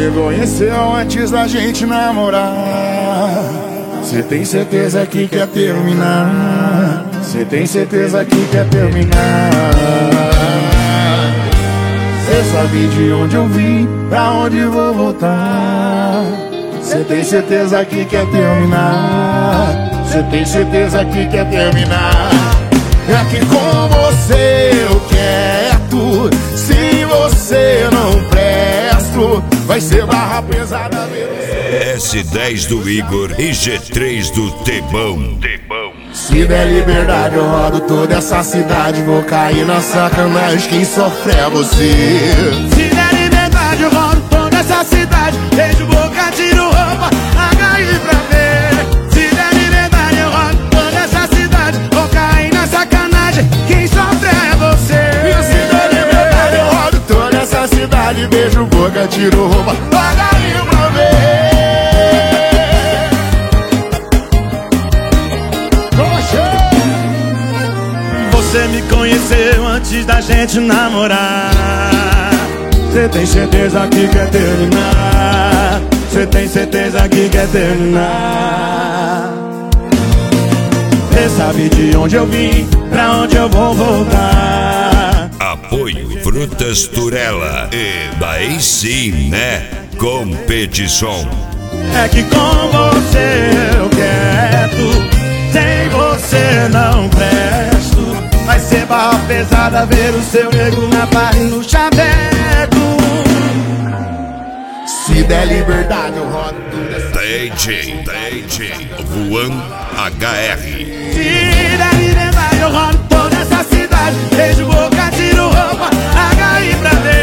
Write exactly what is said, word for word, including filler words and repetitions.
me conheceu antes da gente namorar. Cê tem certeza que quer terminar? Cê tem certeza que quer terminar? Cê sabe de onde eu vim, pra onde vou voltar. Cê tem certeza que quer terminar? Cê tem certeza que quer terminar? É que com você eu quero. Se você não presto, vai ser barra pesada mesmo. S dez do Igor e G três do Tebão. Se der liberdade eu rodo toda essa cidade. Vou cair na sacanagem, quem sofre é você. Se der liberdade eu rodo toda essa cidade. Beijo, boca, tiro roupa, H I pra ver. Se der liberdade eu rodo toda essa cidade. Vou cair na sacanagem, quem sofre é você. E se der liberdade eu rodo toda essa cidade. Beijo, boca, tiro roupa, H I pra ver. Você me conheceu antes da gente namorar. Cê tem certeza que quer terminar? Cê tem certeza que quer terminar? Cê sabe de onde eu vim, pra onde eu vou voltar. Apoio Frutas Turela e daí sim, né? Competição. É que com você eu quero, sem você não presto. Vai ser barra pesada ver o seu nego na barra e no chaveco. Se der liberdade eu rodo tudo essa D J, D J, Juan H R. Se der liberdade eu rodo toda essa cidade. Beijo, boca, tiro roupa, H I pra ver.